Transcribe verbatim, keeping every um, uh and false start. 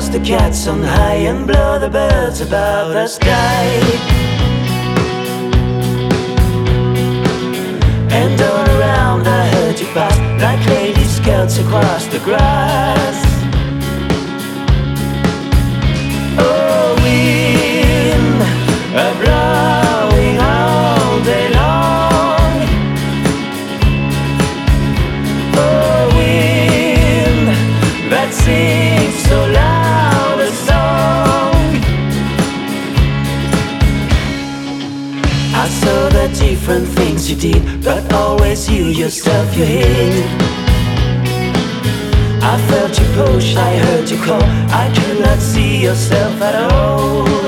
the cats on high and blow the birds above the sky. And all around I heard you pass like lady scouts across the grass. Oh, wind a blowing all day long. Oh, wind that sings so loud a song. I saw the different things you did, but always you yourself you hid. I felt you push, I heard you call, I could not see yourself at all.